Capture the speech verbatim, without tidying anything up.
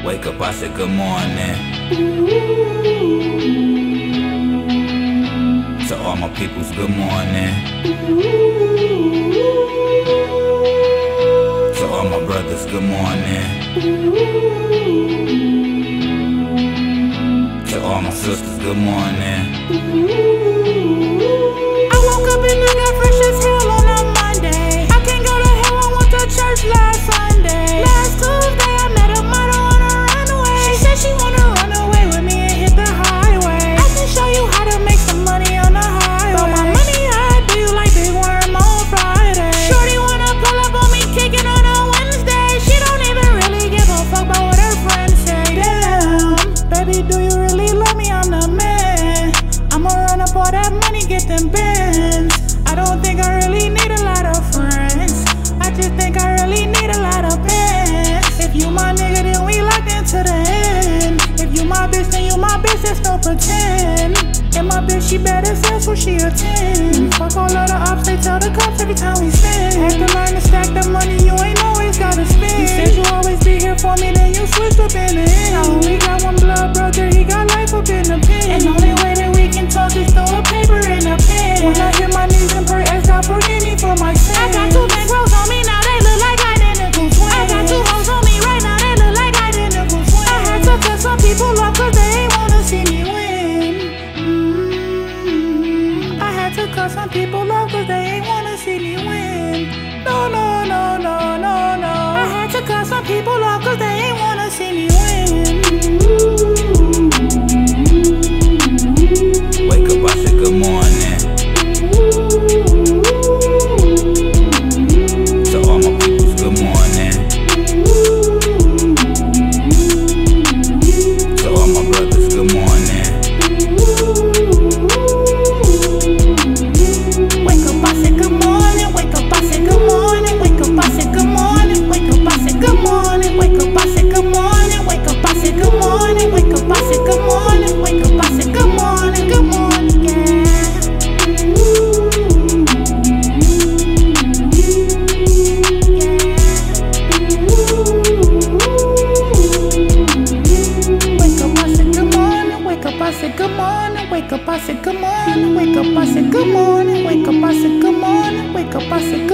Wake up, I said good morning. To all my peoples, good morning. To all my brothers, good morning. To all my sisters, good morning. I woke up and I got fresh as hell on a Monday. I can't go to hell, I went to church last Sunday. Last Tuesday I met a model on a runway. She said she wanna run away with me and hit the highway. I can show you how to make some money on the highway. Throw my money high, do you like big worm on Friday? Shorty wanna pull up on me kicking on a Wednesday. She don't even really give a fuck about what her friends say. Damn, baby, do you really love me? I'm the man. I'ma run up all that money, get them bands. I don't think I really need a lot of friends. I just think I really need a lot of bands. If you my nigga, then we locked into the end. If you my bitch, then you my bitch, there's no pretend. And my bitch, she better sell, so she a ten. Fuck all of the ops, they tell the cops every time we spend. Had to learn to stack the money, you ain't always gotta spend. You said you always be here for me, then you switched up in the end. I only got one blood brother, he got life up in the pen. And the only way that we can talk is throw a paper and a pen. When I hit my knees and pray, ask God forgive me for my sins. I got two big rolls on me now, they look like identical twins. I got two hoes on me right now, they look like identical twins. I had to cut some people off cause they ain't wanna see me win. Mm-hmm. I had to cut some people off cause they ain't wanna see me win. No, no, no, no, no, no. I had to cut some people off cause they ain't wanna see me win. Wake up, I said good morning. To all my peoples, good morning. To all my brothers, good morning. Wake up, I said good morning. Wake up, I said good morning. Wake up, I said good morning. Wake up, I said good morning. Wake up, I said good morning. Wake up, I said good morning. Wake up, I said good morning. Wake up, I said good morning. Good morning, yeah. Wake up, I said good morning. Wake up, I said good morning. Wake up, I said good morning. Wake up, I said good morning. Wake up, I said